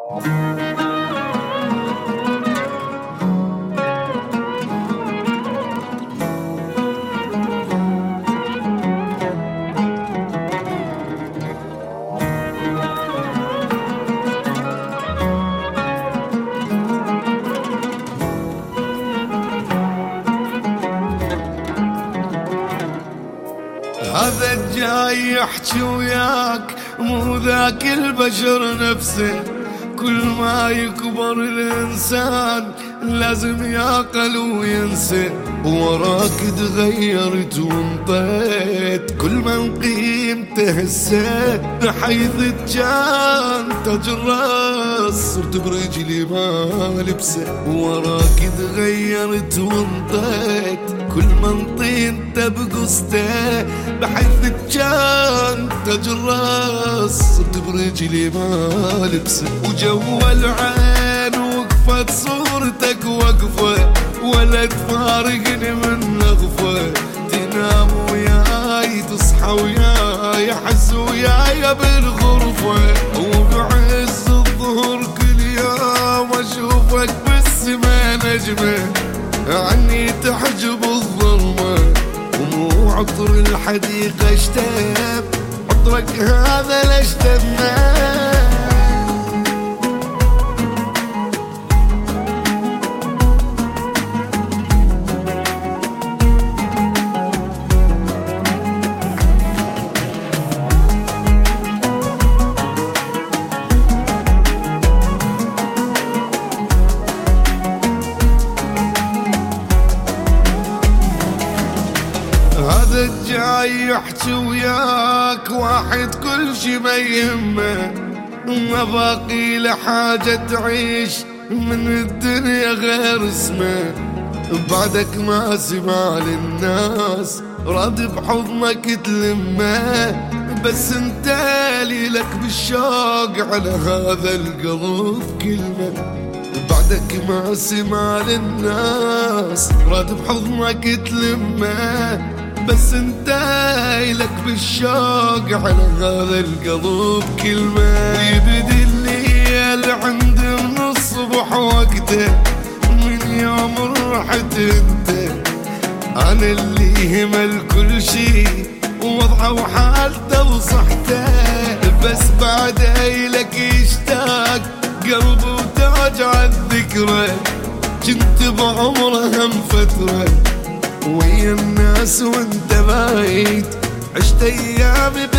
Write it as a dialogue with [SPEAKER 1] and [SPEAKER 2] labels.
[SPEAKER 1] هذا الجاي يحكي وياك مو ذاك البشر نفسه. كل ما يكبر الإنسان لازم يعقل وينسى. وراك تغيرت وانطيت كل من قيمته هسه. حيث كان تاج الراس صرت برجلي ما لبسه. وراك تغيرت وانطيت كل من طينته بقصته. بحيث كان تاج الراس صرت برجلي ما لبسه. وجوا العين وقفت صورتك وقفه ولا تفارقني من نغفه. تنام وياي تصحى وياي احس وياي بالغرفه. وبعز الظهر كل يوم اشوفك بالسما نجمه. عني تحجب الظلمه ومو عطر الحديقه اشتم. عطرك هذا لاشتمناه. هذا الجاي يحكي وياك واحد كل شي ما يهمه. ما باقي له حاجة تعيش من الدنيا غير اسمه. بعدك ما سمع للناس راضي بحضنك تلمه. بس انت لي لك بالشوق على هذا القلب كلمة. بعدك ما سمع للناس راضي بحضنك تلمه. بس انت لك بالشوق على هذا القلب كلمة. يبدي الليل عند من الصبح وقته. من يوم رحت انت انا اللي همل كل شي ووضعه وحالته وصحته. بس بعد لك يشتاق قلبه وتراجع الذكرى. كنت بعمره هم فترة ويا الناس وانت بايت. عشت ايامي